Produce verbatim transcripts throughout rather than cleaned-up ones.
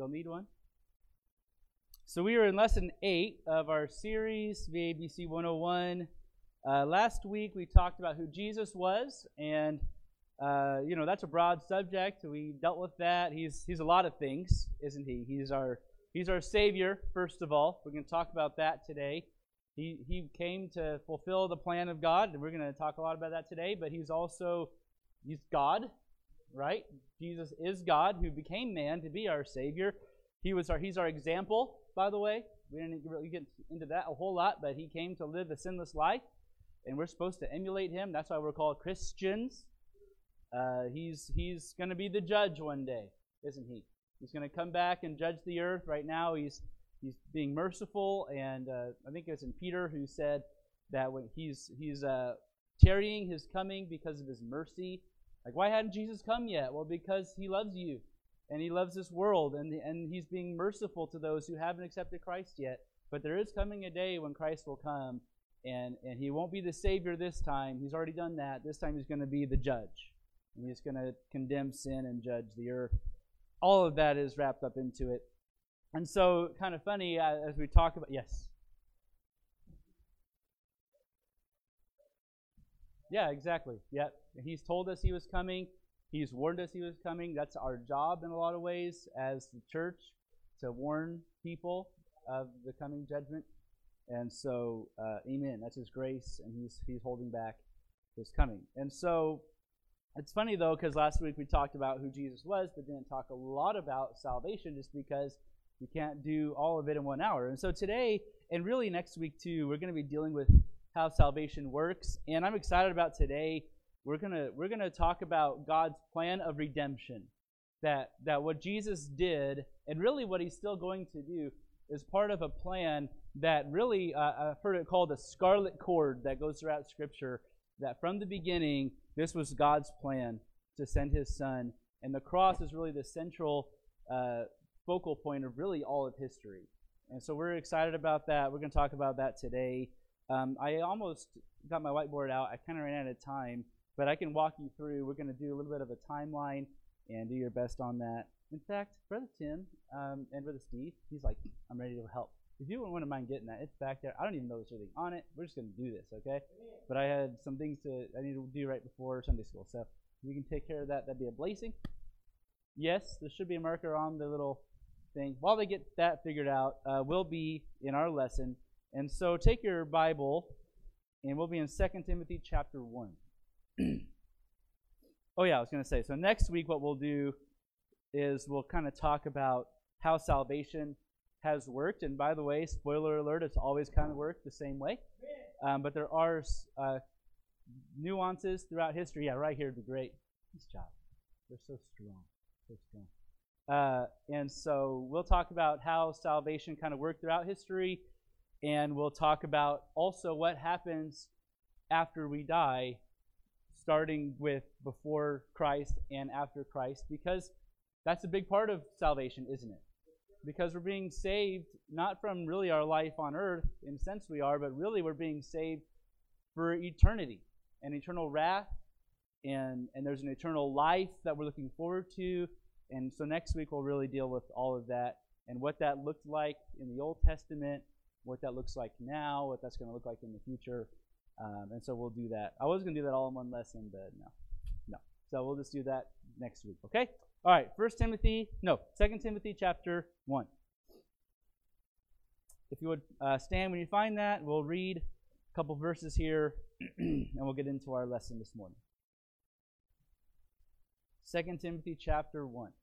You'll need one. So we are in lesson eight of our series, V A B C one oh one. Uh, last week we talked about who Jesus was, and uh, you know that's a broad subject. We dealt with that. He's he's a lot of things, isn't he? He's our he's our Savior. First of all, we're going to talk about that today. He he came to fulfill the plan of God, and we're going to talk a lot about that today. But he's also he's God, right? Jesus is God who became man to be our Savior. He was our he's our example. By the way, we didn't really get into that a whole lot, but he came to live a sinless life, and we're supposed to emulate him. That's why we're called Christians. Uh, he's he's going to be the judge one day, isn't he? He's going to come back and judge the earth. Right now, he's he's being merciful, and uh, I think it was in Peter who said that when he's he's uh, tarrying his coming because of his mercy. Like, why hadn't Jesus come yet? Well, because he loves you. And he loves this world, and, and he's being merciful to those who haven't accepted Christ yet. But there is coming a day when Christ will come, and, and he won't be the Savior this time. He's already done that. This time he's going to be the judge. And he's going to condemn sin and judge the earth. All of that is wrapped up into it. And so, kind of funny, uh, as we talk about... Yes? Yeah, exactly. Yeah, he's told us he was coming. He's warned us he was coming. That's our job in a lot of ways as the church, to warn people of the coming judgment. And so, uh, amen. That's his grace, and he's he's holding back his coming. And so, it's funny, though, because last week we talked about who Jesus was, but didn't talk a lot about salvation just because you can't do all of it in one hour. And so today, and really next week too, we're going to be dealing with how salvation works. And I'm excited about today. We're gonna we're gonna talk about God's plan of redemption. That that what Jesus did, and really what he's still going to do, is part of a plan that really uh, I've heard it called a scarlet cord that goes throughout Scripture. That from the beginning, this was God's plan to send His Son, and the cross is really the central uh, focal point of really all of history. And so we're excited about that. We're going to talk about that today. Um, I almost got my whiteboard out. I kind of ran out of time. But I can walk you through. We're going to do a little bit of a timeline and do your best on that. In fact, Brother Tim um, and Brother Steve, he's like, I'm ready to help. If you wouldn't mind getting that, it's back there. I don't even know there's anything on it. We're just going to do this, okay? But I had some things to I need to do right before Sunday school. So if you can take care of that, that'd be a blessing. Yes, there should be a marker on the little thing. While they get that figured out, uh, we'll be in our lesson. And so take your Bible, and we'll be in Second Timothy chapter one. Oh yeah, I was going to say, so next week what we'll do is we'll kind of talk about how salvation has worked. And by the way, spoiler alert, it's always kind of worked the same way. Um, but there are uh, nuances throughout history. Yeah, right here would be great. Nice job. They're so strong. So strong. Uh, and so we'll talk about how salvation kind of worked throughout history. And we'll talk about also what happens after we die, starting with before Christ and after Christ, because that's a big part of salvation, isn't it? Because we're being saved not from really our life on earth, in a sense we are, but really we're being saved for eternity, an eternal wrath, and, and there's an eternal life that we're looking forward to. And so next week we'll really deal with all of that and what that looked like in the Old Testament, what that looks like now, what that's going to look like in the future. Um, and so we'll do that. I was going to do that all in one lesson, but no. No. So we'll just do that next week, okay? All right, First Timothy, no, Second Timothy chapter one. If you would uh, stand when you find that, we'll read a couple verses here, and we'll get into our lesson this morning. Second Timothy chapter one.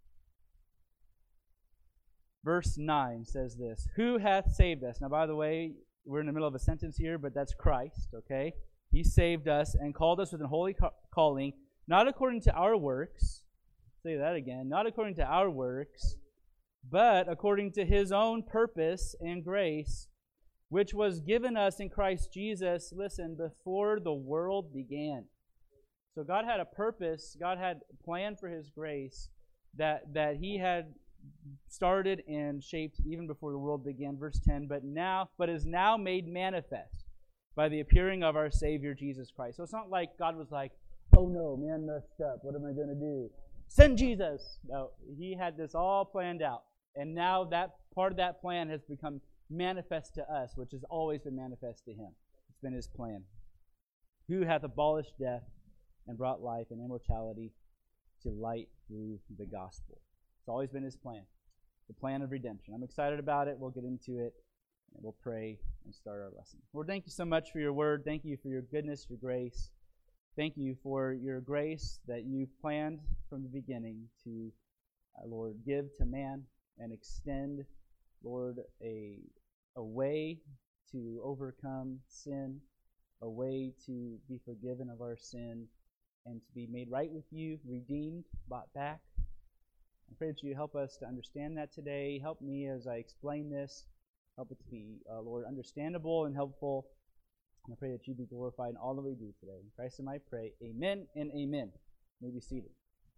Verse nine says this, Who hath saved us? Now, by the way, we're in the middle of a sentence here, but that's Christ, okay? He saved us and called us with an holy ca- calling, not according to our works. Say that again. Not according to our works, but according to His own purpose and grace, which was given us in Christ Jesus, listen, before the world began. So God had a purpose, God had a plan for His grace that, that He had started and shaped even before the world began. Verse ten, but now, but is now made manifest by the appearing of our Savior Jesus Christ. So it's not like God was like, oh no, man messed up. What am I going to do? Send Jesus. No, He had this all planned out. And now that part of that plan has become manifest to us, which has always been manifest to him. It's been his plan. Who hath abolished death and brought life and immortality to light through the gospel. It's always been his plan. The plan of redemption. I'm excited about it. We'll get into it, and we'll pray and start our lesson. Lord, thank you so much for your word. Thank you for your goodness, your grace. Thank you for your grace that you planned from the beginning to, uh, Lord, give to man and extend, Lord, a, a way to overcome sin, a way to be forgiven of our sin, and to be made right with you, redeemed, bought back. I pray that you help us to understand that today. Help me as I explain this. Help it to be, uh, Lord, understandable and helpful. And I pray that you be glorified in all that we do today. In Christ's name I pray. Amen and amen. You may be seated.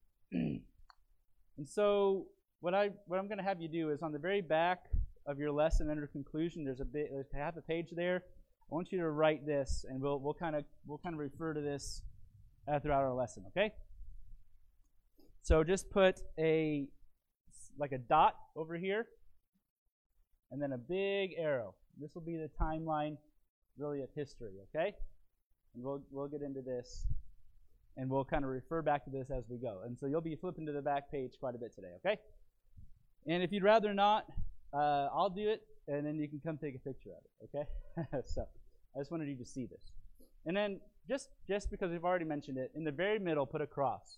And so what, I, what I'm going to have you do is on the very back of your lesson under conclusion, there's a bit, there's half a page there. I want you to write this, and we'll we'll kind of we'll kind of refer to this uh, throughout our lesson. Okay. So just put a like a dot over here, and then a big arrow. This will be the timeline, really, of history. Okay. And we'll we'll get into this, and we'll kind of refer back to this as we go. And so you'll be flipping to the back page quite a bit today. Okay. And if you'd rather not, uh, I'll do it, and then you can come take a picture of it. Okay. So I just wanted you to see this. And then, just, just because we've already mentioned it, in the very middle, put a cross.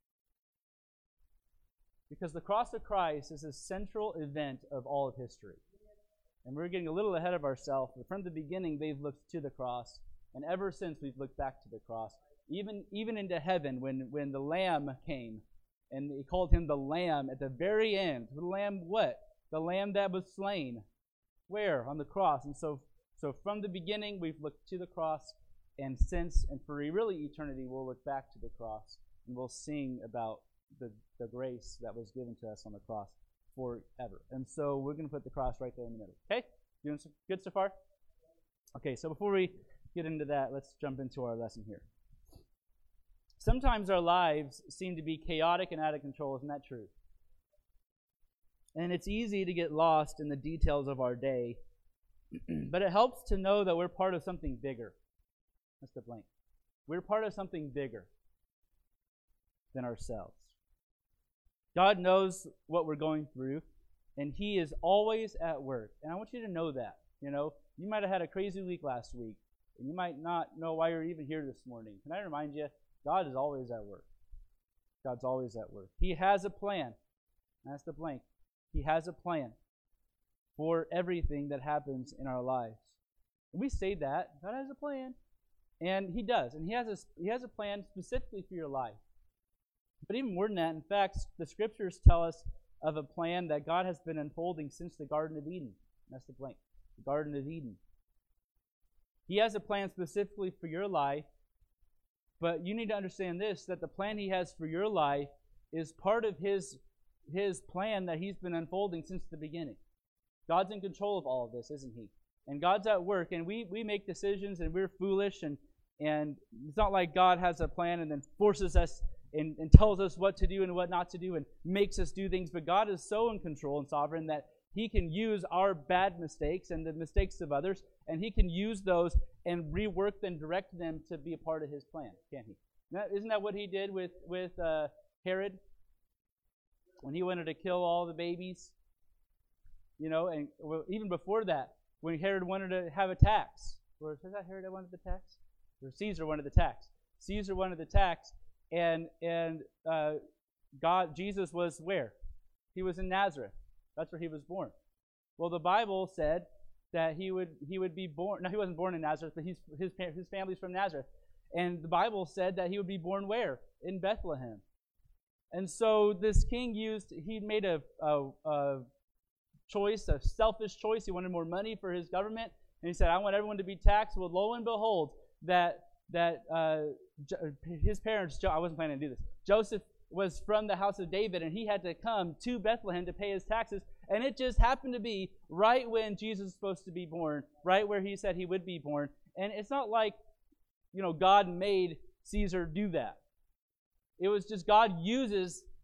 Because the cross of Christ is a central event of all of history. And we're getting a little ahead of ourselves. But from the beginning, they've looked to the cross. And ever since, we've looked back to the cross. Even, even into heaven, when, when the Lamb came, and he called him the Lamb at the very end. The Lamb what? The Lamb that was slain. Where? On the cross. And so, so from the beginning, we've looked to the cross. And since, and for really eternity, we'll look back to the cross. And we'll sing about the, the grace that was given to us on the cross forever. And so we're going to put the cross right there in the middle. Okay? Doing some good so far? Okay, so before we get into that, let's jump into our lesson here. Sometimes our lives seem to be chaotic and out of control. Isn't that true? And it's easy to get lost in the details of our day. But it helps to know that we're part of something bigger. That's the blank. We're part of something bigger than ourselves. God knows what we're going through, and He is always at work. And I want you to know that. You know, you might have had a crazy week last week, and you might not know why you're even here this morning. Can I remind you, God is always at work. God's always at work. He has a plan. That's the blank. He has a plan for everything that happens in our lives. And we say that. God has a plan. And He does. And He has a, he has a plan specifically for your life. But even more than that, in fact, the Scriptures tell us of a plan that God has been unfolding since the Garden of Eden. That's the blank. The Garden of Eden. He has a plan specifically for your life. But you need to understand this, that the plan He has for your life is part of His, his plan that He's been unfolding since the beginning. God's in control of all of this, isn't He? And God's at work, and we, we make decisions, and we're foolish, and, and it's not like God has a plan and then forces us and, and tells us what to do and what not to do and makes us do things. But God is so in control and sovereign that He can use our bad mistakes and the mistakes of others, and He can use those and rework them, direct them to be a part of His plan, can't He? Isn't that what He did with, with uh, Herod? When he wanted to kill all the babies? You know, and well, even before that, when Herod wanted to have a tax. Or is that Herod that wanted the tax? Or Caesar wanted the tax. Caesar wanted the tax, and and uh, God, Jesus was where? He was in Nazareth. That's where He was born. Well, the Bible said that he would he would be born. No, he wasn't born in Nazareth, but he's, his his family's from Nazareth. And the Bible said that he would be born where? In Bethlehem. And so this king used, he made a, a, a choice, a selfish choice. He wanted more money for his government. And he said, I want everyone to be taxed. Well, lo and behold, that that uh, his parents, I wasn't planning to do this, Joseph was from the house of David, and he had to come to Bethlehem to pay his taxes. And it just happened to be right when Jesus was supposed to be born, right where He said He would be born. And it's not like, you know, God made Caesar do that. It was just God uses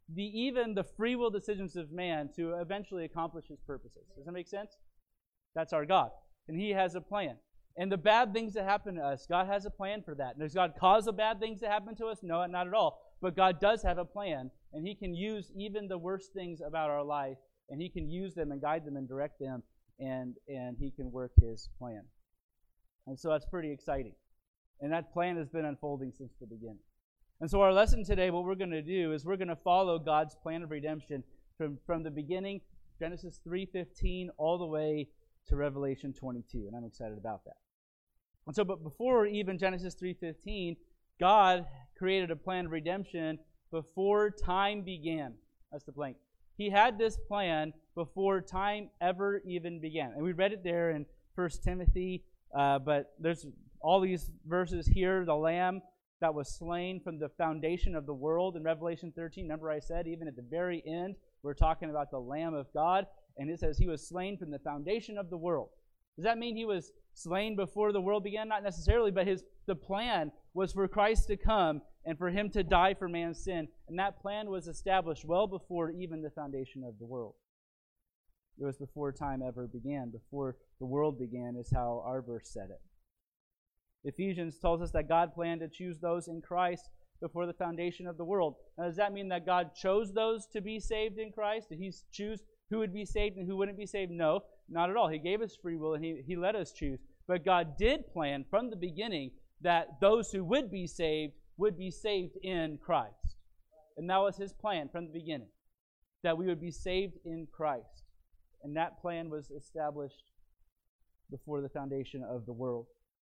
the even the free will decisions of man to eventually accomplish his purposes. Does that make sense? That's our God. And he has a plan. And the bad things that happen to us, God has a plan for that. And does God cause the bad things to happen to us? No, not at all. But God does have a plan, and he can use even the worst things about our life, and he can use them and guide them and direct them, and, and he can work his plan. And so that's pretty exciting. And that plan has been unfolding since the beginning. And so our lesson today, what we're going to do is we're going to follow God's plan of redemption from, from the beginning, Genesis three fifteen, all the way to Revelation twenty-two. And I'm excited about that. And so, but before even Genesis three fifteen, God created a plan of redemption before time began. That's the blank. He had this plan before time ever even began. And we read it there in First Timothy, uh, but there's all these verses here. The Lamb that was slain from the foundation of the world in Revelation thirteen. Remember I said, even at the very end, we're talking about the Lamb of God. And it says he was slain from the foundation of the world. Does that mean he was slain before the world began? Not necessarily, but his the plan was for Christ to come and for him to die for man's sin. And that plan was established well before even the foundation of the world. It was before time ever began. Before the world began is how our verse said it. Ephesians tells us that God planned to choose those in Christ before the foundation of the world. Now, does that mean that God chose those to be saved in Christ? Did he choose who would be saved and who wouldn't be saved? No, not at all. He gave us free will and he, he let us choose. But God did plan from the beginning that those who would be saved would be saved in Christ. And that was his plan from the beginning, that we would be saved in Christ. And that plan was established before the foundation of the world.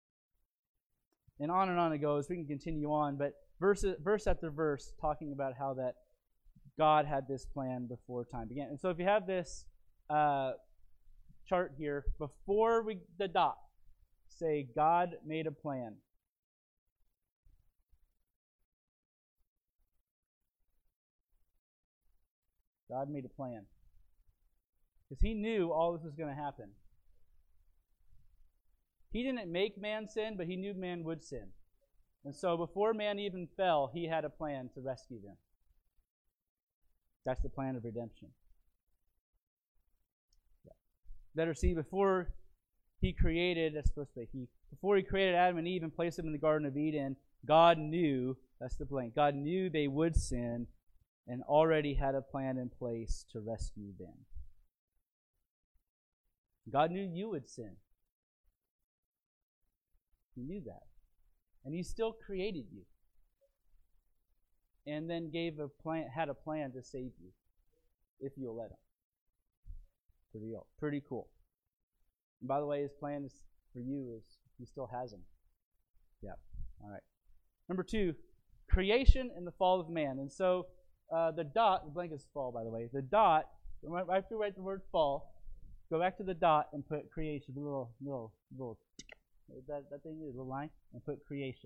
And on and on it goes. We can continue on, but verse, verse after verse talking about how that God had this plan before time began. And so if you have this uh, chart here, before we the dot, say God made a plan. God made a plan. Because he knew all this was going to happen. He didn't make man sin, but he knew man would sin. And so before man even fell, he had a plan to rescue them. That's the plan of redemption. Yeah. Letter C, before he created, that's supposed to be he, before he created Adam and Eve and placed them in the Garden of Eden, God knew, that's the blank, God knew they would sin and already had a plan in place to rescue them. God knew you would sin. He knew that. And he still created you. And then gave a plan, had a plan to save you, if you'll let him. Pretty, pretty cool. And by the way, his plan is for you is he still has them. Yeah. All right. Number two, creation and the fall of man. And so uh, the dot, the blank is fall, by the way. The dot, right after you write the word fall, go back to the dot and put creation. A little, little, little. That, that thing is a little line, and put creation.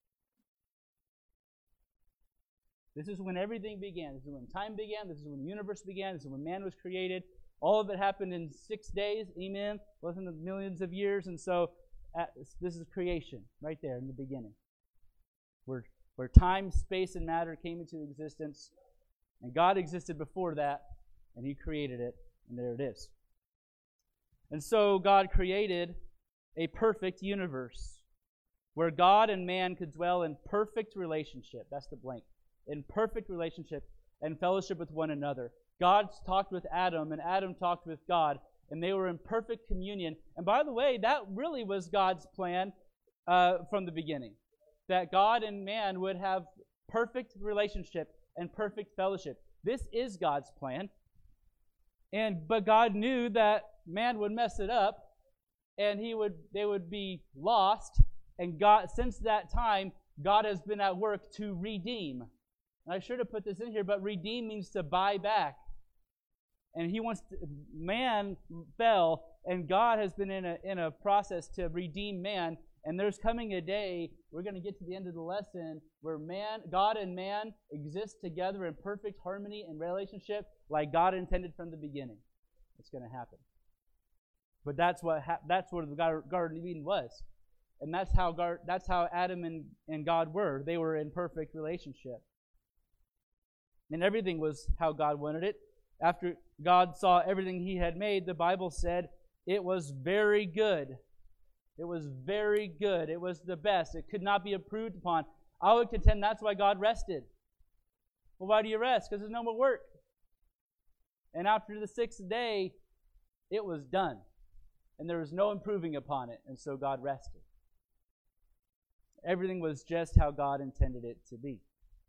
This is when everything began. This is when time began. This is when the universe began. This is when man was created. All of it happened in six days. Amen. Wasn't it millions of years? And so at, this is creation right there in the beginning, where where time, space, and matter came into existence, and God existed before that, and He created it, and there it is. And so God created a perfect universe where God and man could dwell in perfect relationship. That's the blank. In perfect relationship and fellowship with one another. God talked with Adam, and Adam talked with God, and they were in perfect communion. And by the way, that really was God's plan uh, from the beginning, that God and man would have perfect relationship and perfect fellowship. This is God's plan. And but God knew that man would mess it up, and he would they would be lost. And God, since that time, God has been at work to redeem. And I should have put this in here, but redeem means to buy back. And he wants to, man fell, and God has been in a in a process to redeem man. And there's coming a day, we're going to get to the end of the lesson, where man, God and man exist together in perfect harmony and relationship like God intended from the beginning. It's going to happen. But that's what ha- that's what the Garden of Eden was. And that's how Gar- that's how Adam and, and God were. They were in perfect relationship. And everything was how God wanted it. After God saw everything he had made, the Bible said it was very good. It was very good. It was the best. It could not be improved upon. I would contend that's why God rested. Well, why do you rest? Because there's no more work. And after the sixth day, it was done. And there was no improving upon it. And so God rested. Everything was just how God intended it to be.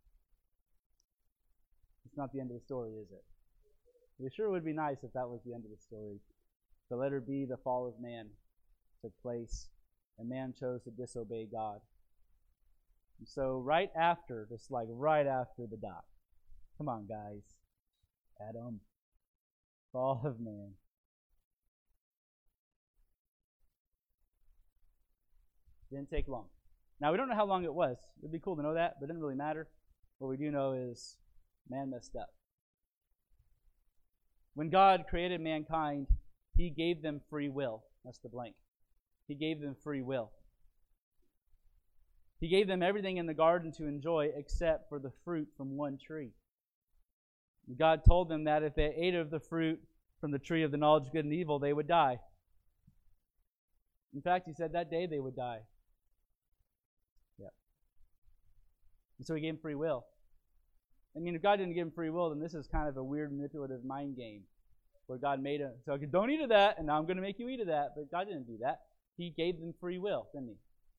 It's not the end of the story, is it? It sure would be nice if that was the end of the story. The letter B, the fall of man, took place, and man chose to disobey God. And so right after, just like right after the dot, come on guys, Adam, fall of man. Didn't take long. Now we don't know how long it was. It'd be cool to know that, but it didn't really matter. What we do know is man messed up. When God created mankind, he gave them free will. That's the blank. He gave them free will. He gave them everything in the garden to enjoy except for the fruit from one tree. God told them that if they ate of the fruit from the tree of the knowledge of good and evil, they would die. In fact, he said that day they would die. Yeah. And so he gave them free will. I mean, if God didn't give him free will, then this is kind of a weird manipulative mind game where God made him, so don't eat of that, and now I'm going to make you eat of that. But God didn't do that. He gave them free will, didn't he?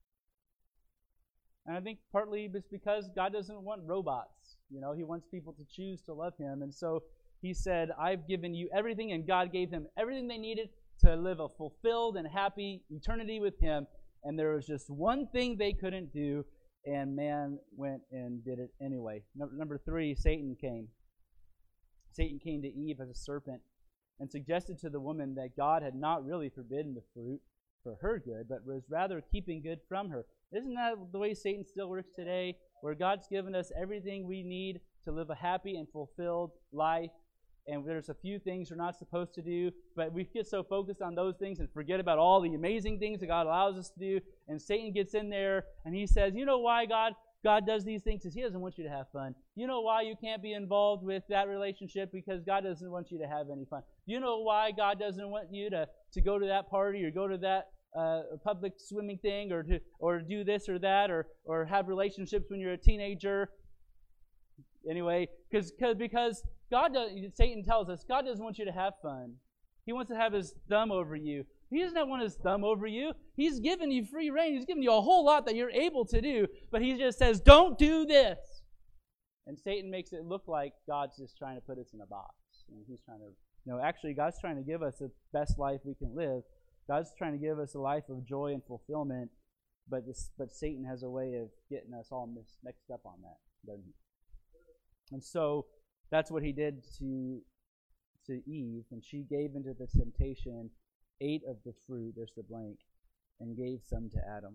And I think partly it's because God doesn't want robots. You know, he wants people to choose to love him. And so he said, I've given you everything, and God gave them everything they needed to live a fulfilled and happy eternity with him. And there was just one thing they couldn't do, and man went and did it anyway. Number, number three, Satan came. Satan came to Eve as a serpent and suggested to the woman that God had not really forbidden the fruit for her good, but was rather keeping good from her. Isn't that the way Satan still works today, where God's given us everything we need to live a happy and fulfilled life, and there's a few things we're not supposed to do, but we get so focused on those things and forget about all the amazing things that God allows us to do, and Satan gets in there, and he says, you know why God God does these things? Because he doesn't want you to have fun. You know why you can't be involved with that relationship? Because God doesn't want you to have any fun. You know why God doesn't want you to, to go to that party or go to that uh, public swimming thing or to or do this or that or or have relationships when you're a teenager? Anyway, because because God does, Satan tells us God doesn't want you to have fun. He wants to have his thumb over you. He does not want his thumb over you. He's given you free reign. He's given you a whole lot that you're able to do, but he just says, don't do this. And Satan makes it look like God's just trying to put us in a box. And he's trying to, you know, actually God's trying to give us the best life we can live. God's trying to give us a life of joy and fulfillment, but this, but Satan has a way of getting us all mixed up on that, doesn't he? And so that's what he did to, to Eve, and she gave into the temptation, ate of the fruit, there's the blank, and gave some to Adam.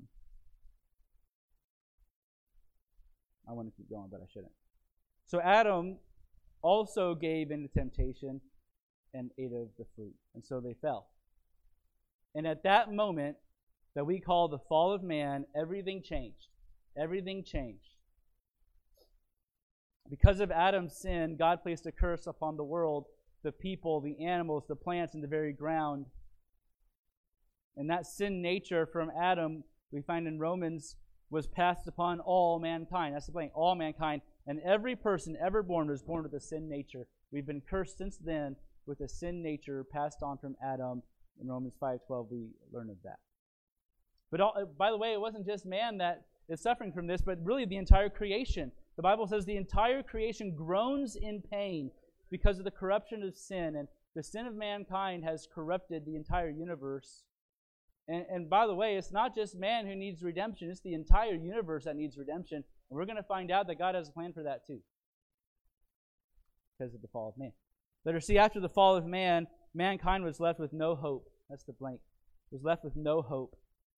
I want to keep going, but I shouldn't. So Adam also gave into temptation and ate of the fruit. And so they fell. And at that moment that we call the fall of man, everything changed. Everything changed. Because of Adam's sin, God placed a curse upon the world, the people, the animals, the plants, and the very ground. And that sin nature from Adam, we find in Romans, was passed upon all mankind. That's the blank, all mankind. And every person ever born was born with a sin nature. We've been cursed since then with a sin nature passed on from Adam. In Romans five twelve, we learn of that. But all, by the way, it wasn't just man that is suffering from this, but really the entire creation. The Bible says the entire creation groans in pain because of the corruption of sin. And the sin of mankind has corrupted the entire universe. And, and by the way, it's not just man who needs redemption. It's the entire universe that needs redemption. And we're going to find out that God has a plan for that too. Because of the fall of man. But see, after the fall of man, mankind was left with no hope. That's the blank. Was left with no hope.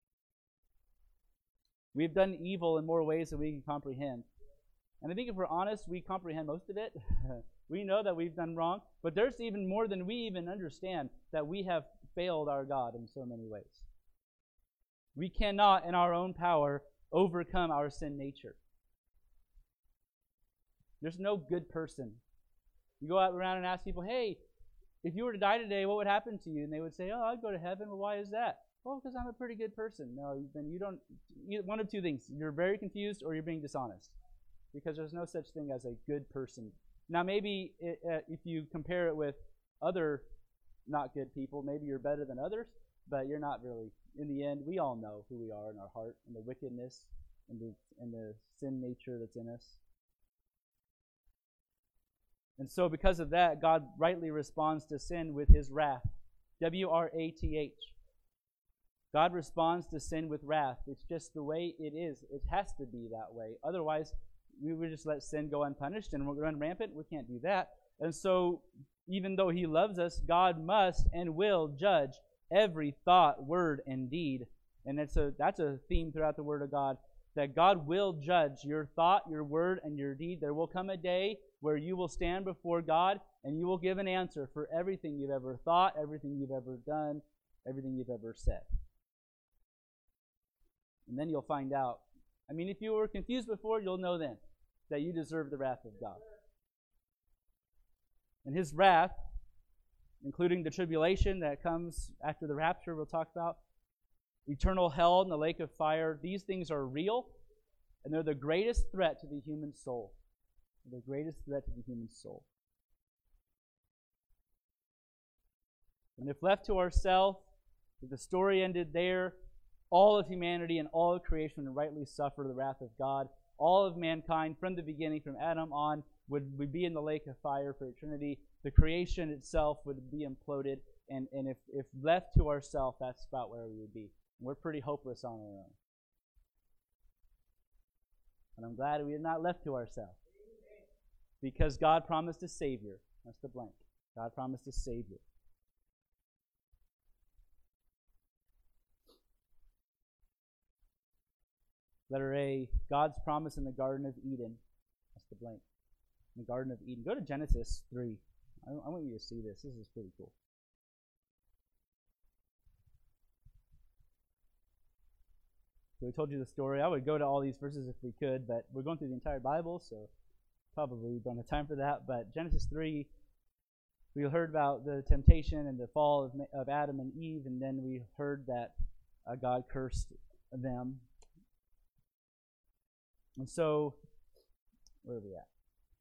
We've done evil in more ways than we can comprehend. And I think if we're honest, we comprehend most of it. We know that we've done wrong. But there's even more than we even understand that we have failed our God in so many ways. We cannot, in our own power, overcome our sin nature. There's no good person. You go out around and ask people, hey, if you were to die today, what would happen to you? And they would say, oh, I'd go to heaven. Well, why is that? Well, because I'm a pretty good person. No, then you don't. One of two things. You're very confused or you're being dishonest. Because there's no such thing as a good person. Now, maybe it, uh, if you compare it with other not good people, maybe you're better than others, but you're not really. In the end, we all know who we are in our heart and the wickedness and the, and the sin nature that's in us. And so because of that, God rightly responds to sin with his wrath. W R A T H. God responds to sin with wrath. It's just the way it is. It has to be that way. Otherwise, we would just let sin go unpunished and run rampant. We can't do that. And so, even though he loves us, God must and will judge every thought, word, and deed. And it's a, that's a theme throughout the Word of God, that God will judge your thought, your word, and your deed. There will come a day where you will stand before God and you will give an answer for everything you've ever thought, everything you've ever done, everything you've ever said. And then you'll find out. I mean, if you were confused before, you'll know then that you deserve the wrath of God. And his wrath, including the tribulation that comes after the rapture we'll talk about, eternal hell and the lake of fire, these things are real, and they're the greatest threat to the human soul. They're the greatest threat to the human soul. And if left to ourselves, if the story ended there, all of humanity and all of creation would rightly suffer the wrath of God. All of mankind, from the beginning, from Adam on, would, would be in the lake of fire for eternity. The creation itself would be imploded, and, and if, if left to ourselves, that's about where we would be. And we're pretty hopeless on our own. And I'm glad we are not left to ourselves. Because God promised a Savior. That's the blank. God promised a Savior. Letter A, God's promise in the Garden of Eden. That's the blank. In the Garden of Eden. Go to Genesis three. I, I want you to see this. This is pretty cool. So we told you the story. I would go to all these verses if we could, but we're going through the entire Bible, so probably we don't have time for that. But Genesis three, we heard about the temptation and the fall of, of Adam and Eve, and then we heard that uh, God cursed them. And so, where are we at?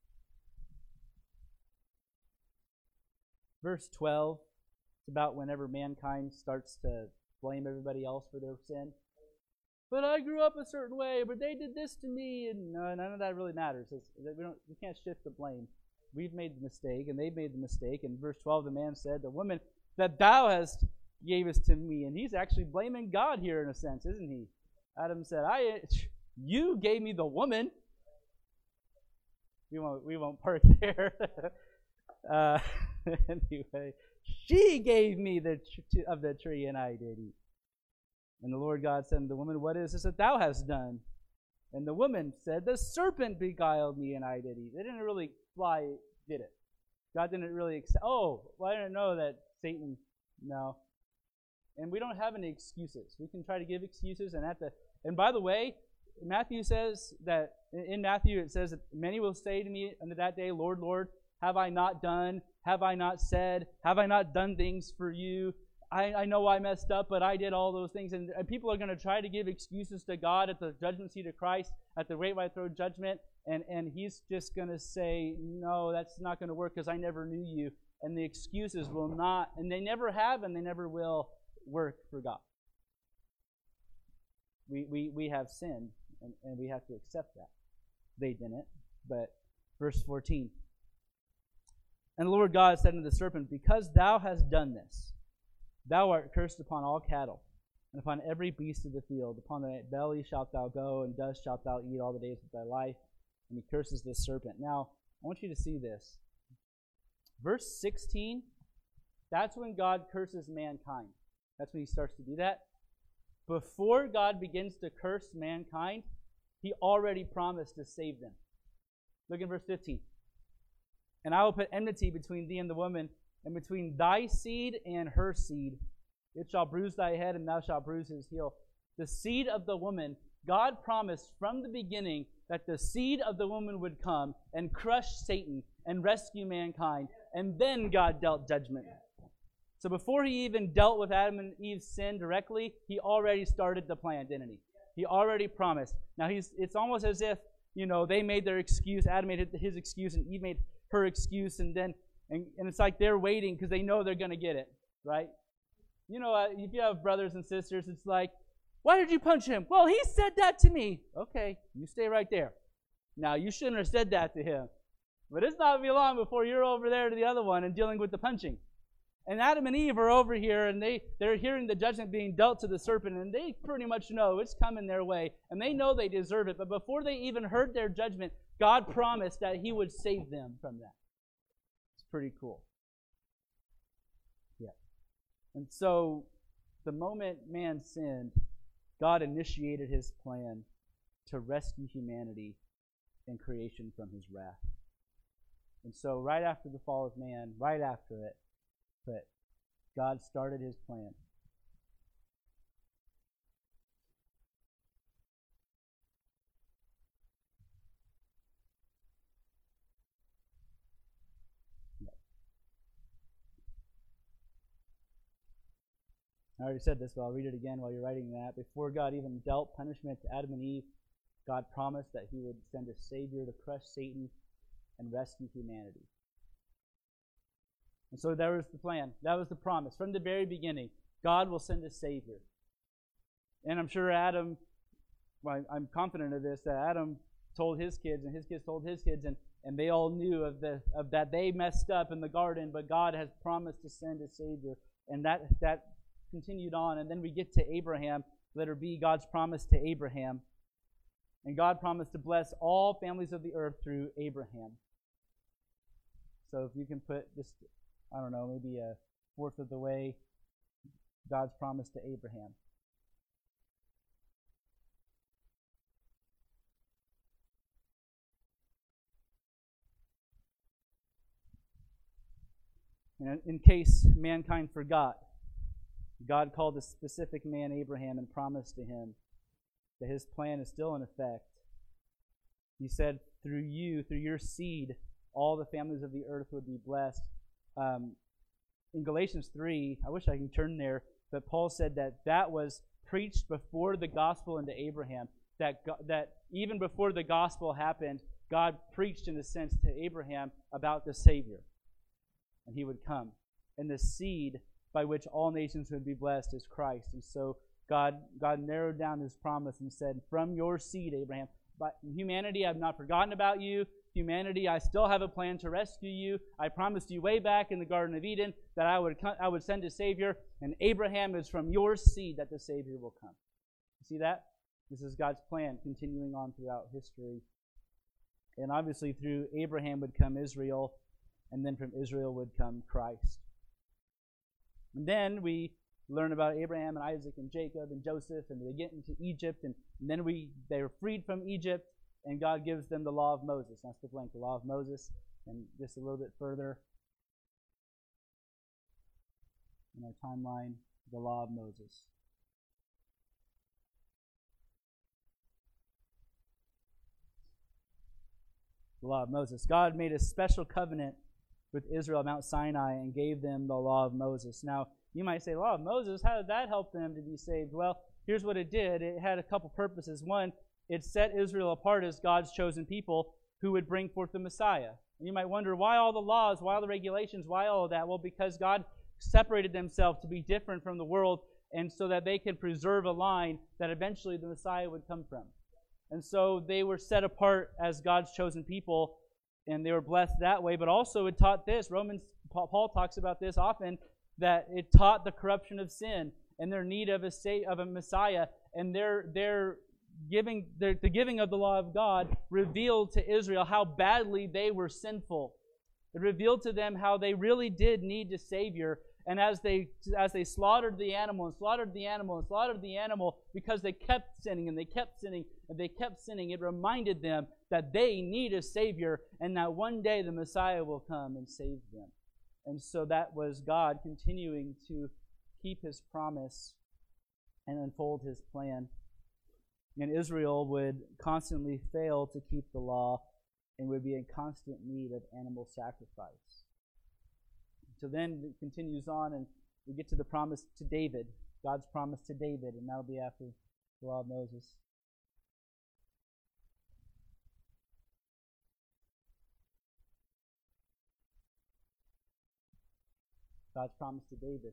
Verse twelve, it's about whenever mankind starts to blame everybody else for their sin. But I grew up a certain way, but they did this to me, and no, none of that really matters. It's, we, don't, we can't shift the blame. We've made the mistake, and they've made the mistake. In verse twelve, the man said, the woman that thou hast gave us to me. And he's actually blaming God here in a sense, isn't he? Adam said, I... You gave me the woman. We won't. We won't park there. uh, anyway, she gave me the tr- of the tree, and I did eat. And the Lord God said to the woman, "What is this that thou hast done?" And the woman said, "The serpent beguiled me, and I did eat." They didn't really fly, did it? God didn't really accept. Oh, well, I didn't know that Satan. No. And we don't have any excuses. We can try to give excuses, and at the and by the way. Matthew says that, in Matthew it says that many will say to me on that day, Lord, Lord, have I not done, have I not said, have I not done things for you? I, I know I messed up, but I did all those things. And, and people are going to try to give excuses to God at the judgment seat of Christ, at the great white throne judgment, and, and he's just going to say, no, that's not going to work because I never knew you. And the excuses will not, and they never have and they never will work for God. We, we, we have sinned. And, and we have to accept that. They didn't. But verse fourteen. And the Lord God said unto the serpent, because thou hast done this, thou art cursed upon all cattle, and upon every beast of the field. Upon thy belly shalt thou go, and dust shalt thou eat all the days of thy life. And he curses the serpent. Now, I want you to see this. Verse sixteen, that's when God curses mankind. That's when he starts to do that. Before God begins to curse mankind, he already promised to save them. Look at verse fifteen. And I will put enmity between thee and the woman, and between thy seed and her seed. It shall bruise thy head, and thou shalt bruise his heel. The seed of the woman, God promised from the beginning that the seed of the woman would come and crush Satan and rescue mankind. And then God dealt judgment. So before he even dealt with Adam and Eve's sin directly, he already started the plan, didn't he? He already promised. Now, he's it's almost as if, you know, they made their excuse, Adam made his excuse, and Eve made her excuse, and then, and, and it's like they're waiting because they know they're going to get it, right? You know, uh, if you have brothers and sisters, it's like, why did you punch him? Well, he said that to me. Okay, you stay right there. Now, you shouldn't have said that to him. But it's not be long before you're over there to the other one and dealing with the punching. And Adam and Eve are over here, and they, they're hearing the judgment being dealt to the serpent, and they pretty much know it's coming their way, and they know they deserve it. But before they even heard their judgment, God promised that he would save them from that. It's pretty cool. Yeah. And so, the moment man sinned, God initiated his plan to rescue humanity and creation from his wrath. And so, right after the fall of man, right after it, but God started his plan. I already said this, but I'll read it again while you're writing that. Before God even dealt punishment to Adam and Eve, God promised that he would send a Savior to crush Satan and rescue humanity. And so that was the plan. That was the promise. From the very beginning, God will send a Savior. And I'm sure Adam, well, I'm confident of this, that Adam told his kids, and his kids told his kids, and, and they all knew of the of that they messed up in the garden, but God has promised to send a Savior. And that that continued on. And then we get to Abraham, letter B, God's promise to Abraham. And God promised to bless all families of the earth through Abraham. So if you can put this, I don't know, maybe a fourth of the way, God's promise to Abraham. And in case mankind forgot, God called a specific man Abraham and promised to him that his plan is still in effect. He said, through you, through your seed, all the families of the earth would be blessed. Um, in Galatians three, I wish I could turn there, but Paul said that that was preached before the gospel into Abraham. That, that even before the gospel happened, God preached in a sense to Abraham about the Savior. And he would come. And the seed by which all nations would be blessed is Christ. And so God, God narrowed down his promise and said, from your seed, Abraham, but humanity, I've not forgotten about you. Humanity, I still have a plan to rescue you. I promised you way back in the Garden of Eden that I would I would send a Savior, and Abraham is from your seed that the Savior will come. You see that? This is God's plan continuing on throughout history. And obviously through Abraham would come Israel, and then from Israel would come Christ. And then we learn about Abraham and Isaac and Jacob and Joseph, and they get into Egypt, and, and then we they're freed from Egypt, and God gives them the law of Moses. That's the blank, the law of Moses, and just a little bit further in our timeline, the law of Moses. The law of Moses. God made a special covenant with Israel at Mount Sinai and gave them the law of Moses. Now, you might say, law of Moses, how did that help them to be saved? Well, here's what it did. It had a couple purposes. One, it set Israel apart as God's chosen people who would bring forth the Messiah. And you might wonder, why all the laws, why all the regulations, why all of that? Well, because God separated themselves to be different from the world, and so that they could preserve a line that eventually the Messiah would come from. And so they were set apart as God's chosen people, and they were blessed that way. But also it taught this, Romans, Paul talks about this often, that it taught the corruption of sin and their need of a of a Messiah, and their their giving their, the giving of the law of God revealed to Israel how badly they were sinful. It revealed to them how they really did need a Savior. And as they as they slaughtered the animal and slaughtered the animal and slaughtered the animal because they kept sinning and they kept sinning and they kept sinning, it reminded them that they need a Savior and that one day the Messiah will come and save them. And so that was God continuing to keep his promise and unfold his plan. And Israel would constantly fail to keep the law and would be in constant need of animal sacrifice. So then it continues on, and we get to the promise to David, God's promise to David, and that'll be after the law of Moses. God's promise to David.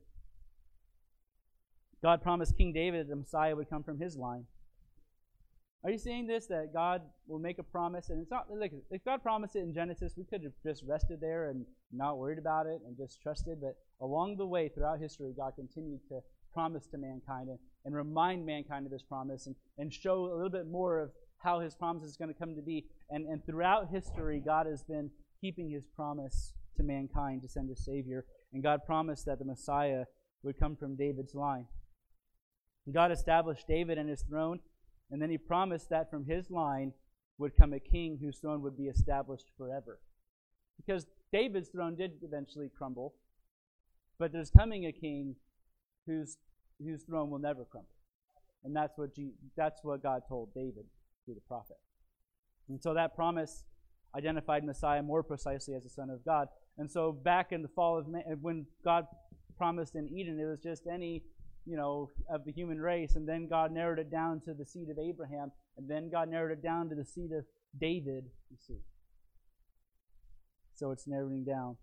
God promised King David that the Messiah would come from his line. Are you seeing this, that God will make a promise? And it's not like if God promised it in Genesis, we could have just rested there and not worried about it and just trusted. But along the way, throughout history, God continued to promise to mankind and, and remind mankind of his promise and, and show a little bit more of how his promise is going to come to be. And, and throughout history, God has been keeping his promise to mankind to send a Savior. And God promised that the Messiah would come from David's line. God established David in his throne, and then he promised that from his line would come a king whose throne would be established forever. Because David's throne did eventually crumble, but there's coming a king whose whose throne will never crumble. And that's what G, that's what God told David through the prophet. And so that promise identified Messiah more precisely as the Son of God. And so back in the fall of man, when God promised in Eden, it was just any, you know, of the human race, and then God narrowed it down to the seed of Abraham, and then God narrowed it down to the seed of David, you see. So it's narrowing down.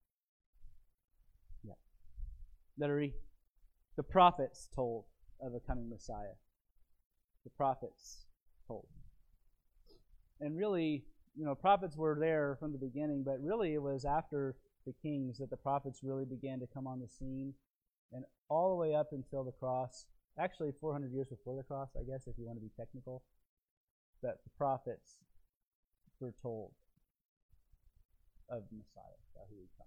Yeah. Letter E. The prophets told of a coming Messiah. The prophets told. And really, you know, prophets were there from the beginning, but really it was after the kings that the prophets really began to come on the scene. And all the way up until the cross, actually four hundred years before the cross, I guess, if you want to be technical, that the prophets foretold of the Messiah, that he would come.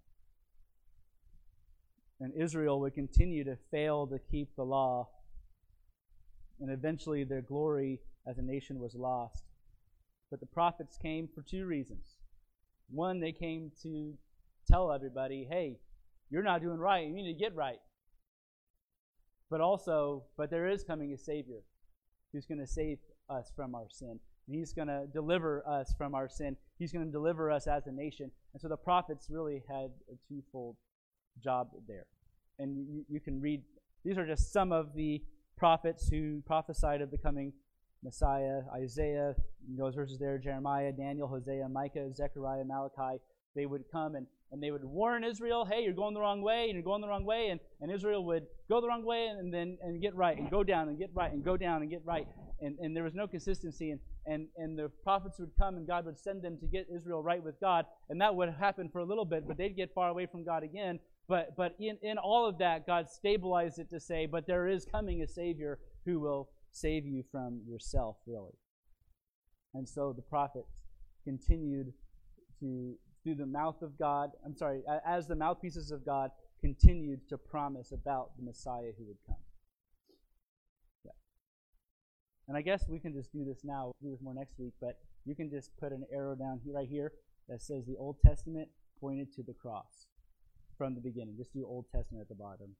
And Israel would continue to fail to keep the law, and eventually their glory as a nation was lost. But the prophets came for two reasons. One, they came to tell everybody, hey, you're not doing right, you need to get right. But also, but there is coming a Savior who's going to save us from our sin. And he's going to deliver us from our sin. He's going to deliver us as a nation. And so the prophets really had a twofold job there. And you, you can read, these are just some of the prophets who prophesied of the coming Messiah. Isaiah, those verses there, Jeremiah, Daniel, Hosea, Micah, Zechariah, Malachi. They would come and And they would warn Israel, hey, you're going the wrong way, and you're going the wrong way. And, and Israel would go the wrong way and then and get right, and go down and get right, and go down and get right. And, and there was no consistency. And, and, and the prophets would come, and God would send them to get Israel right with God. And that would happen for a little bit, but they'd get far away from God again. But, but in, in all of that, God stabilized it to say, but there is coming a Savior who will save you from yourself, really. And so the prophets continued to, through the mouth of God, I'm sorry, as the mouthpieces of God, continued to promise about the Messiah who would come. Yeah. And I guess we can just do this now. We'll do this more next week, but you can just put an arrow down here, right here that says the Old Testament pointed to the cross from the beginning. Just do Old Testament at the bottom.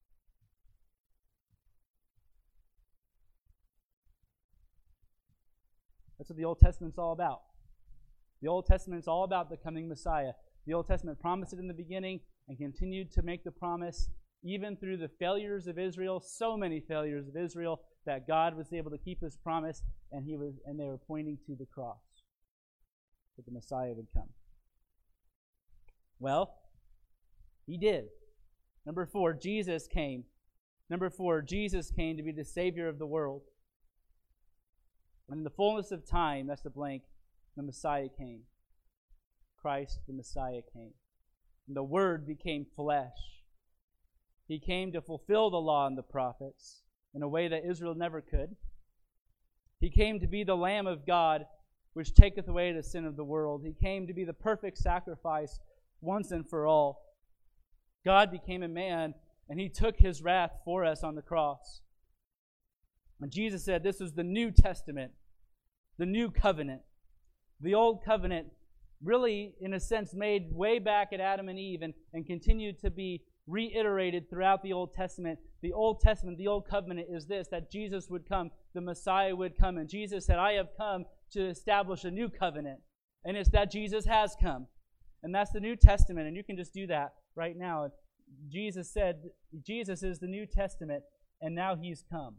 That's what the Old Testament's all about. The Old Testament is all about the coming Messiah. The Old Testament promised it in the beginning and continued to make the promise even through the failures of Israel, so many failures of Israel, that God was able to keep his promise, and he was, and they were pointing to the cross, that the Messiah would come. Well, he did. Number four, Jesus came. Number four, Jesus came to be the Savior of the world. And in the fullness of time, that's the blank, the Messiah came. Christ, the Messiah, came. And the Word became flesh. He came to fulfill the law and the prophets in a way that Israel never could. He came to be the Lamb of God, which taketh away the sin of the world. He came to be the perfect sacrifice once and for all. God became a man, and he took his wrath for us on the cross. And Jesus said this is the New Testament, the New Covenant. The Old Covenant really, in a sense, made way back at Adam and Eve and, and continued to be reiterated throughout the Old Testament. The Old Testament, the Old Covenant is this, that Jesus would come, the Messiah would come. And Jesus said, I have come to establish a new covenant. And it's that Jesus has come. And that's the New Testament. And you can just do that right now. Jesus said, Jesus is the New Testament, and now he's come.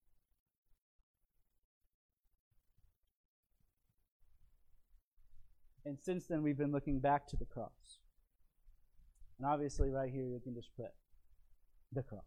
And since then, we've been looking back to the cross. And obviously, right here, you can just put the cross.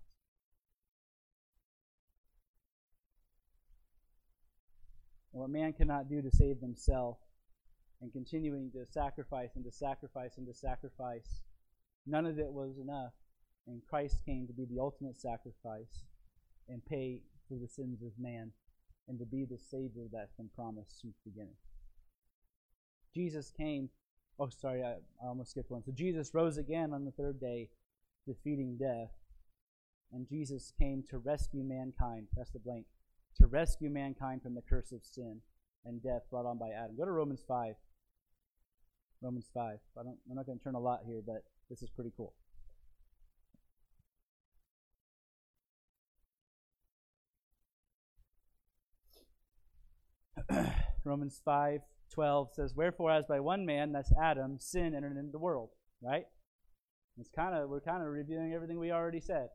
And what man cannot do to save themselves, and continuing to sacrifice and to sacrifice and to sacrifice, none of it was enough. And Christ came to be the ultimate sacrifice and pay for the sins of man and to be the Savior that's been promised since the beginning. Jesus came, oh sorry, I, I almost skipped one. So Jesus rose again on the third day, defeating death. And Jesus came to rescue mankind, that's the blank, to rescue mankind from the curse of sin and death brought on by Adam. Go to Romans five. Romans five. I don't, I'm not going to turn a lot here, but this is pretty cool. Romans five twelve says, wherefore as by one man, that's Adam, sin entered into the world. Right? It's kind of we're kind of reviewing everything we already said.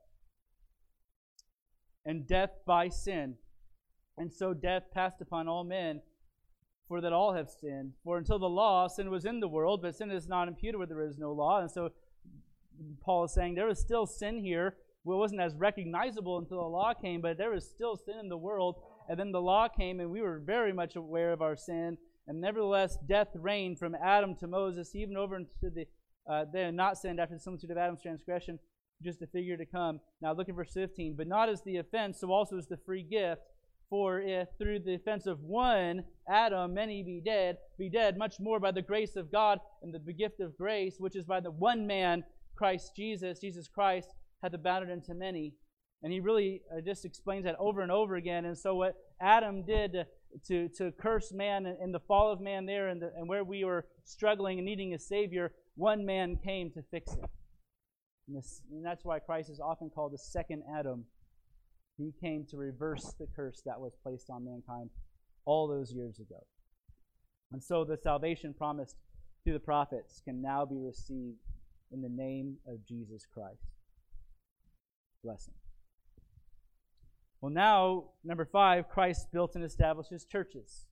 And death by sin. And so death passed upon all men, for that all have sinned. For until the law, sin was in the world, but sin is not imputed where there is no law. And so Paul is saying there was still sin here. Well, it wasn't as recognizable until the law came, but there was still sin in the world. And then the law came, and we were very much aware of our sin. And nevertheless, death reigned from Adam to Moses, even over into the, uh, they had not sinned after the similitude of Adam's transgression, just a figure to come. Now look at verse fifteen. But not as the offense, so also is the free gift. For if through the offense of one, Adam, many be dead, be dead, much more by the grace of God and the gift of grace, which is by the one man, Christ Jesus, Jesus Christ, hath abounded unto many. And he really uh, just explains that over and over again. And so what Adam did to, to, to curse man and, and the fall of man there and, the, and where we were struggling and needing a Savior, one man came to fix it. And, this, and that's why Christ is often called the second Adam. He came to reverse the curse that was placed on mankind all those years ago. And so the salvation promised through the prophets can now be received in the name of Jesus Christ. Blessing. Well, now, number five, Christ built and established his churches.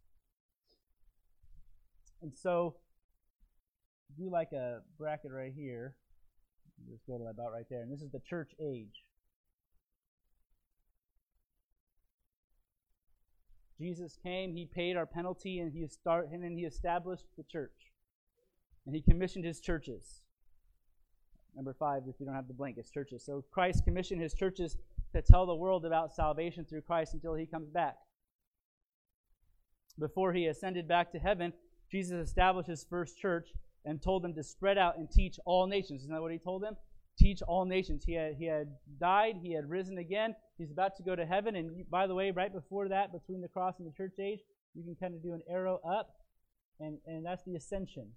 And so, do like a bracket right here. Just go to about right there. And this is the church age. Jesus came, he paid our penalty, and he start, and then he established the church. And he commissioned his churches. Number five, if you don't have the blank, it's churches. So Christ commissioned his churches to tell the world about salvation through Christ until he comes back. Before he ascended back to heaven, Jesus established his first church and told them to spread out and teach all nations. Isn't that what he told them? Teach all nations. He had, he had died. He had risen again. He's about to go to heaven. And by the way, right before that, between the cross and the church age, you can kind of do an arrow up, and, and that's the ascension.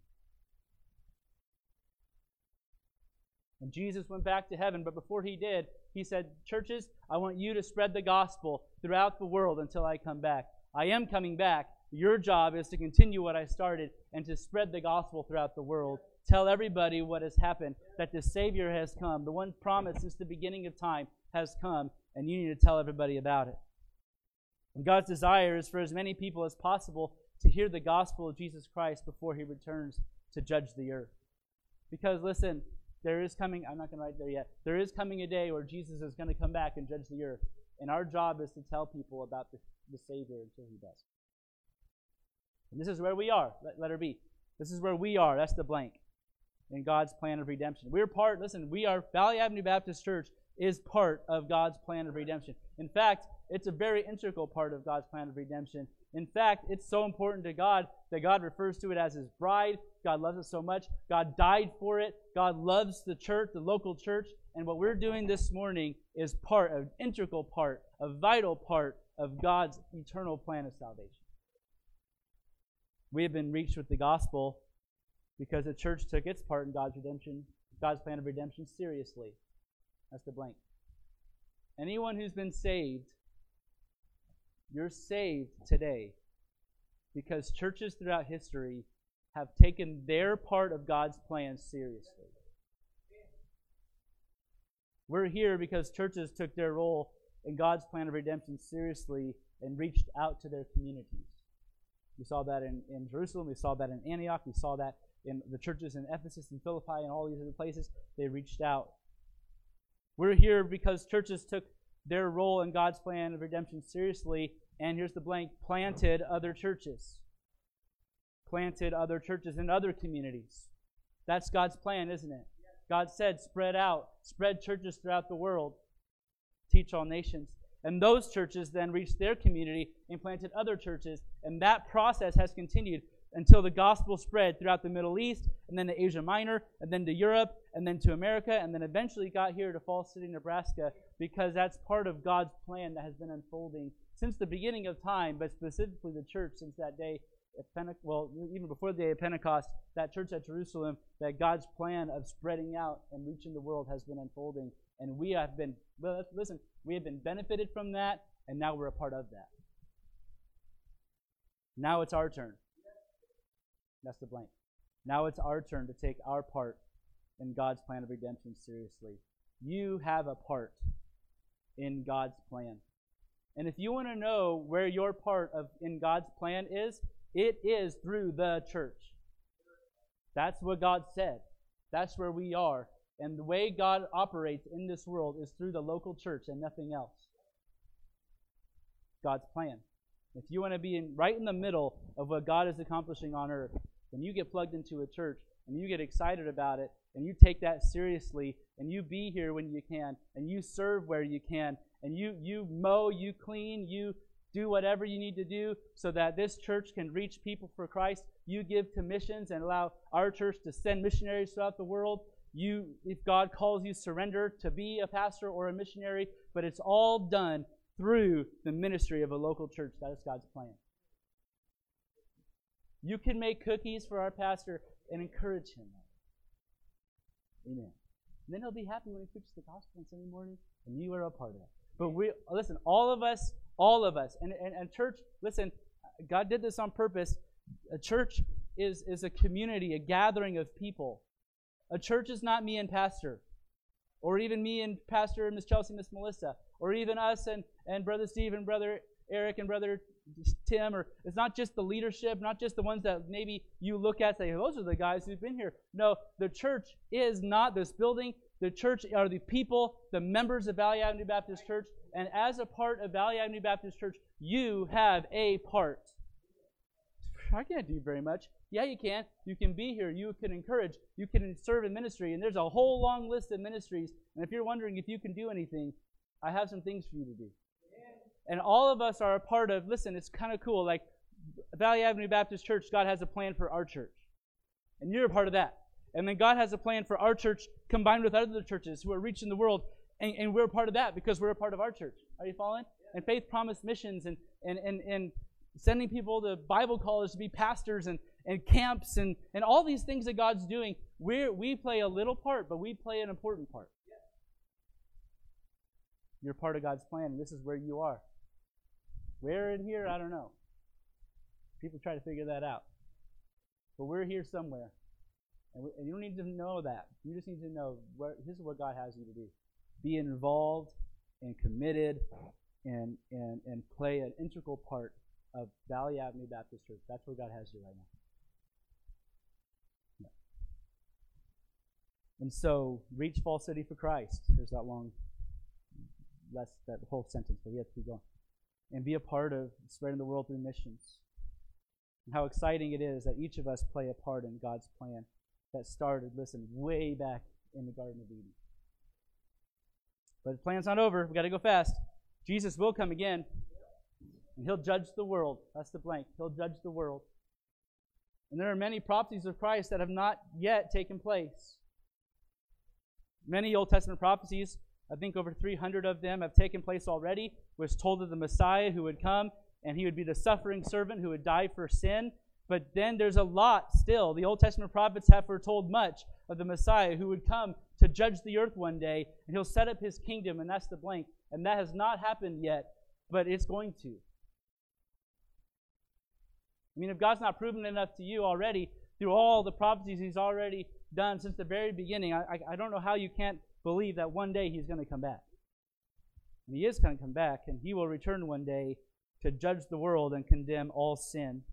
And Jesus went back to heaven, but before he did, he said, churches, I want you to spread the gospel throughout the world until I come back. I am coming back. Your job is to continue what I started and to spread the gospel throughout the world. Tell everybody what has happened, that the Savior has come. The one promised since the beginning of time has come, and you need to tell everybody about it. And God's desire is for as many people as possible to hear the gospel of Jesus Christ before he returns to judge the earth. Because, listen, there is coming, I'm not going to write there yet, there is coming a day where Jesus is going to come back and judge the earth. And our job is to tell people about the, the Savior until he does. And this is where we are, letter B. This is where we are, that's the blank, in God's plan of redemption. We're part, listen, we are, Valley Avenue Baptist Church is part of God's plan of redemption. In fact, it's a very integral part of God's plan of redemption. In fact, it's so important to God that God refers to it as his bride. God loves it so much. God died for it. God loves the church, the local church. And what we're doing this morning is part, an integral part, a vital part of God's eternal plan of salvation. We have been reached with the gospel because the church took its part in God's redemption, God's plan of redemption seriously. That's the blank. Anyone who's been saved, you're saved today because churches throughout history have taken their part of God's plan seriously. We're here because churches took their role in God's plan of redemption seriously and reached out to their communities. We saw that in, in Jerusalem. We saw that in Antioch. We saw that in the churches in Ephesus and Philippi and all these other places. They reached out. We're here because churches took their role in God's plan of redemption seriously, and here's the blank, planted other churches. Planted other churches in other communities. That's God's plan, isn't it? God said, spread out, spread churches throughout the world, teach all nations. And those churches then reached their community and planted other churches, and that process has continued until the gospel spread throughout the Middle East, and then to Asia Minor, and then to Europe, and then to America, and then eventually got here to Falls City, Nebraska, because that's part of God's plan that has been unfolding since the beginning of time, but specifically the church since that day at Pentecost, well, even before the day of Pentecost, that church at Jerusalem, that God's plan of spreading out and reaching the world has been unfolding. And we have been, well, listen, we have been benefited from that, and now we're a part of that. Now it's our turn. That's the blank. Now it's our turn to take our part in God's plan of redemption seriously. You have a part in God's plan. And if you want to know where your part of in God's plan is, it is through the church. That's what God said. That's where we are. And the way God operates in this world is through the local church and nothing else. God's plan. If you want to be in, right in the middle of what God is accomplishing on earth, then you get plugged into a church and you get excited about it and you take that seriously and you be here when you can and you serve where you can and you, you mow, you clean, you do whatever you need to do so that this church can reach people for Christ. You give to missions and allow our church to send missionaries throughout the world. You, if God calls you, surrender to be a pastor or a missionary, but it's all done through the ministry of a local church. That is God's plan. You can make cookies for our pastor and encourage him. Amen. And then he'll be happy when he preaches the gospel on Sunday morning, and you are a part of that. But we listen, all of us, all of us, and, and, and church, listen, God did this on purpose. A church is, is a community, a gathering of people. A church is not me and pastor, or even me and pastor and Miss Chelsea, Miss Melissa, or even us and, and Brother Steve and Brother Eric and Brother Tim, or it's not just the leadership, not just the ones that maybe you look at and say, those are the guys who've been here. No, the church is not this building. The church are the people, the members of Valley Avenue Baptist Church, and as a part of Valley Avenue Baptist Church, you have a part. I can't do very much. Yeah, you can. You can be here. You can encourage. You can serve in ministry. And there's a whole long list of ministries. And if you're wondering if you can do anything, I have some things for you to do. And all of us are a part of, listen, it's kind of cool. Like Valley Avenue Baptist Church, God has a plan for our church. And you're a part of that. And then God has a plan for our church combined with other churches who are reaching the world. And, and we're a part of that because we're a part of our church. Are you following? And Faith Promise Missions and, and, and, and sending people to Bible college to be pastors and, and camps and, and all these things that God's doing. We we play a little part, but we play an important part. You're part of God's plan, and this is where you are. Where in here, I don't know. People try to figure that out. But we're here somewhere. And, we, and you don't need to know that. You just need to know where, this is what God has you to do. Be involved and committed and, and, and play an integral part of Valley Avenue Baptist Church. That's where God has you right now. Yeah. And so, reach Falls City for Christ. There's that long, less that whole sentence, but we have to keep going. And be a part of spreading the world through missions. And how exciting it is that each of us play a part in God's plan that started, listen, way back in the Garden of Eden. But the plan's not over. We've got to go fast. Jesus will come again, and He'll judge the world. That's the blank. He'll judge the world. And there are many prophecies of Christ that have not yet taken place. Many Old Testament prophecies, I think over three hundred of them have taken place already, was told of the Messiah who would come, and He would be the suffering servant who would die for sin, But then there's a lot still. The Old Testament prophets have foretold much of the Messiah who would come to judge the earth one day, and he'll set up his kingdom, and that's the blank. And that has not happened yet, but it's going to. I mean, if God's not proven enough to you already through all the prophecies he's already done since the very beginning, I, I, I don't know how you can't believe that one day he's going to come back. And he is going to come back, and he will return one day to judge the world and condemn all sin.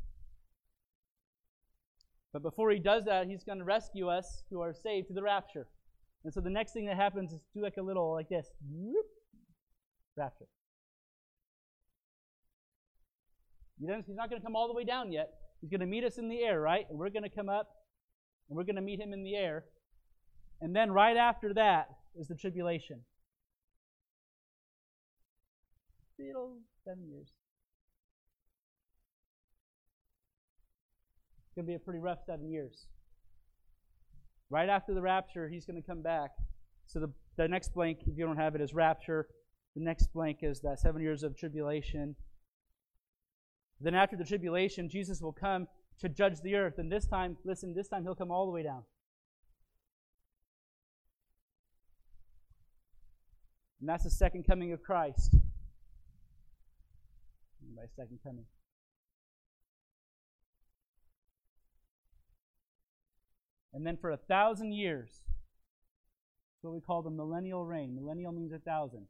But before he does that, he's going to rescue us who are saved to the rapture. And so the next thing that happens is do like a little, like this. Whoop, rapture. He doesn't, he's not going to come all the way down yet. He's going to meet us in the air, right? And we're going to come up, and we're going to meet him in the air. And then right after that is the tribulation. It'll seven years. It's going to be a pretty rough seven years. Right after the rapture, he's going to come back. So the, the next blank, if you don't have it, is rapture. The next blank is that seven years of tribulation. Then after the tribulation, Jesus will come to judge the earth. And this time, listen, this time he'll come all the way down. And that's the second coming of Christ. By second coming. And then for a thousand years, that's what we call the millennial reign. Millennial means a thousand.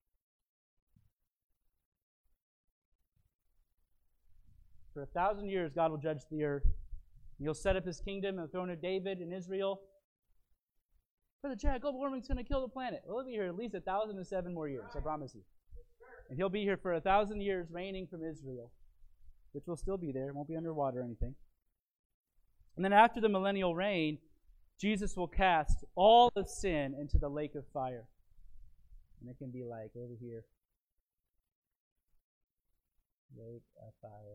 For a thousand years, God will judge the earth. He'll set up his kingdom and the throne of David in Israel. Brother Chad, global warming's going to kill the planet. Well, he'll be here at least a thousand and seven more years, I promise you. And he'll be here for a thousand years reigning from Israel, which will still be there. It won't be underwater or anything. And then after the millennial reign, Jesus will cast all of sin into the lake of fire. And it can be like over here. Lake of fire.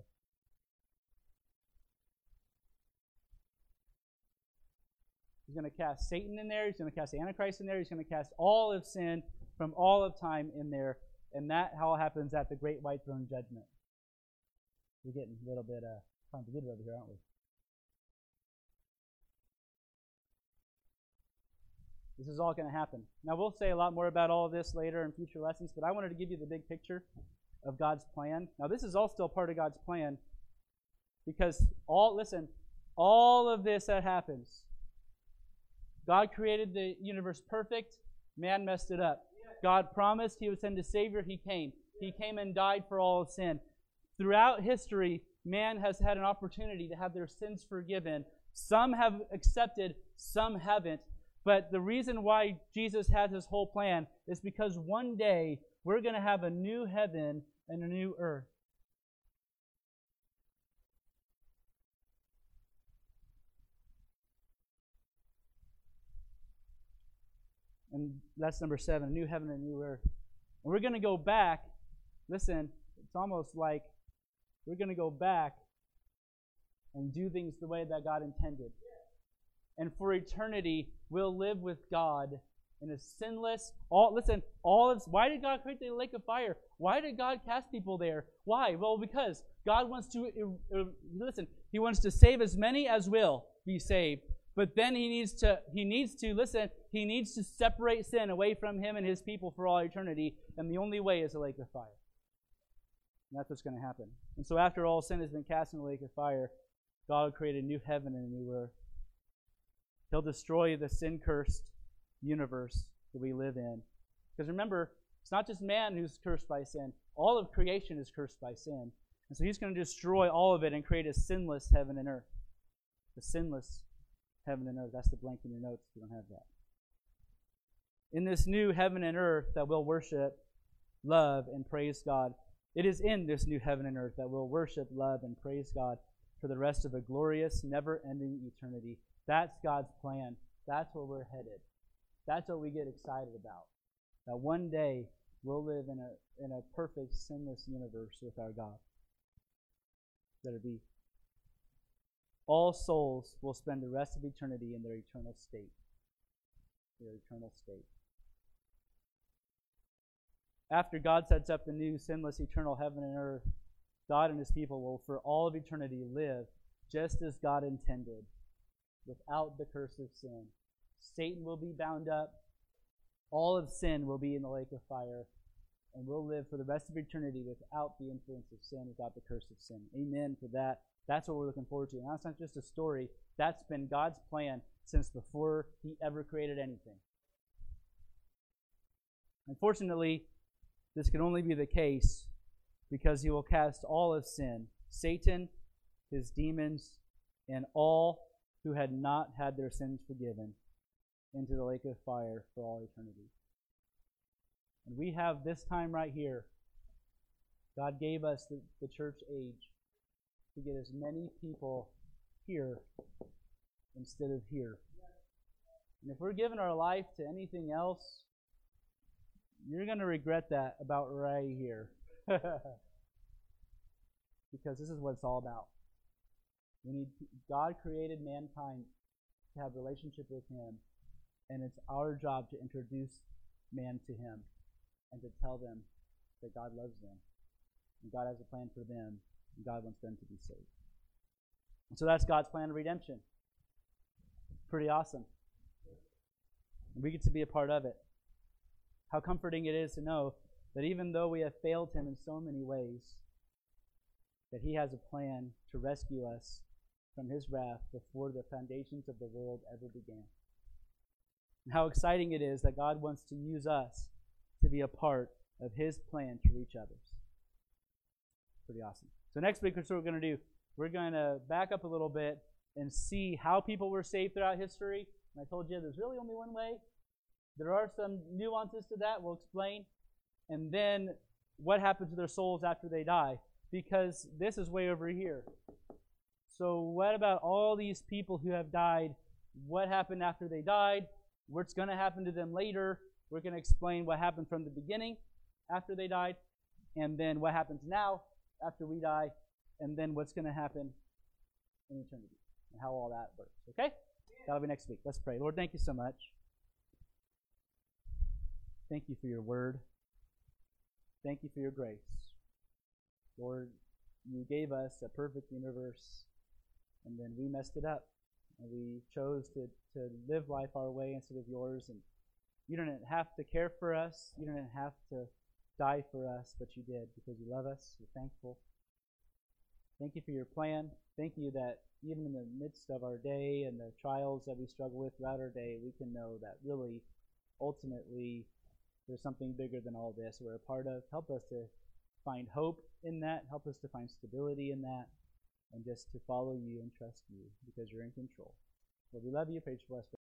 He's going to cast Satan in there. He's going to cast the Antichrist in there. He's going to cast all of sin from all of time in there. And that all happens at the great white throne judgment. We're getting a little bit uh, convoluted over here, aren't we? This is all going to happen. Now, we'll say a lot more about all of this later in future lessons, but I wanted to give you the big picture of God's plan. Now, this is all still part of God's plan because all, listen, all of this that happens, God created the universe perfect, man messed it up. God promised he would send a Savior, he came. He came and died for all of sin. Throughout history, man has had an opportunity to have their sins forgiven. Some have accepted, some haven't. But the reason why Jesus has his whole plan is because one day we're going to have a new heaven and a new earth. And that's number seven, a new heaven and a new earth. And we're going to go back. Listen, it's almost like we're going to go back and do things the way that God intended. And for eternity, we'll live with God in a sinless, all, listen, all of, why did God create the lake of fire? Why did God cast people there? Why? Well, because God wants to, uh, uh, listen, he wants to save as many as will be saved. But then he needs to, he needs to, listen, he needs to separate sin away from him and his people for all eternity. And the only way is a lake of fire. And that's what's going to happen. And so after all sin has been cast in the lake of fire, God will create a new heaven and a new earth. He'll destroy the sin-cursed universe that we live in. Because remember, it's not just man who's cursed by sin. All of creation is cursed by sin. And so he's going to destroy all of it and create a sinless heaven and earth. The sinless heaven and earth. That's the blank in your notes if you don't have that. In this new heaven and earth that we'll worship, love, and praise God. It is in this new heaven and earth that we'll worship, love, and praise God for the rest of a glorious, never-ending eternity. That's God's plan. That's where we're headed. That's what we get excited about. That one day we'll live in a in a perfect, sinless universe with our God. Let it be. All souls will spend the rest of eternity in their eternal state. Their eternal state. After God sets up the new, sinless, eternal heaven and earth, God and his people will, for all of eternity, live just as God intended, without the curse of sin. Satan will be bound up. All of sin will be in the lake of fire. And we'll live for the rest of eternity without the influence of sin, without the curse of sin. Amen for that. That's what we're looking forward to. And that's not just a story. That's been God's plan since before He ever created anything. Unfortunately, this can only be the case because He will cast all of sin, Satan, his demons, and all who had not had their sins forgiven, into the lake of fire for all eternity. And we have this time right here. God gave us the, the church age to get as many people here instead of here. And if we're giving our life to anything else, you're going to regret that about right here. Because this is what it's all about. We need God created mankind to have a relationship with Him, and it's our job to introduce man to Him and to tell them that God loves them, and God has a plan for them, and God wants them to be saved. And so that's God's plan of redemption. Pretty awesome. And we get to be a part of it. How comforting it is to know that even though we have failed Him in so many ways, that He has a plan to rescue us from His wrath before the foundations of the world ever began. And how exciting it is that God wants to use us to be a part of His plan to reach others. Pretty awesome. So next week, here's what we're going to do. We're going to back up a little bit and see how people were saved throughout history. And I told you there's really only one way. There are some nuances to that. We'll explain. And then what happened to their souls after they die. Because this is way over here. So what about all these people who have died? What happened after they died? What's going to happen to them later? We're going to explain what happened from the beginning after they died, and then what happens now after we die, and then what's going to happen in eternity, and how all that works. Okay? That'll be next week. Let's pray. Lord, thank you so much. Thank you for your word. Thank you for your grace. Lord, you gave us a perfect universe, and then we messed it up. And we chose to, to live life our way instead of yours. And you didn't have to care for us. You didn't have to die for us, but you did because you love us. We're thankful. Thank you for your plan. Thank you that even in the midst of our day and the trials that we struggle with throughout our day, we can know that really, ultimately, there's something bigger than all this we're a part of. Help us to find hope in that. Help us to find stability in that. And just to follow you and trust you because you're in control. Well, we love you. Praise you. Bless.